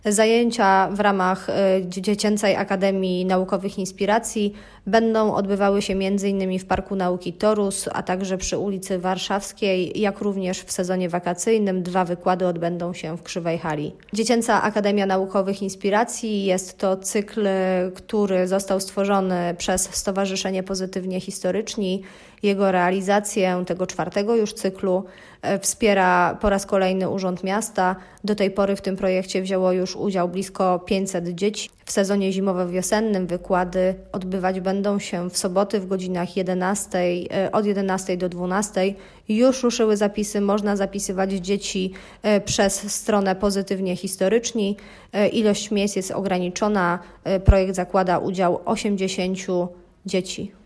Zajęcia w ramach Dziecięcej Akademii Naukowych Inspiracji będą odbywały się m.in. w Parku Nauki Torus, a także przy ulicy Warszawskiej, jak również w sezonie wakacyjnym 2 wykłady odbędą się w Krzywej Hali. Dziecięca Akademia Naukowych Inspiracji jest to cykl, który został stworzony przez Stowarzyszenie Pozytywnie Historyczni. Jego realizację, tego 4. już cyklu, wspiera po raz kolejny Urząd Miasta. Do tej pory w tym projekcie wzięło już udział blisko 500 dzieci. W sezonie zimowo-wiosennym wykłady odbywać będą się w soboty w godzinach 11, od 11 do 12. Już ruszyły zapisy, można zapisywać dzieci przez stronę Pozytywnie Historyczni. Ilość miejsc jest ograniczona. Projekt zakłada udział 80 dzieci.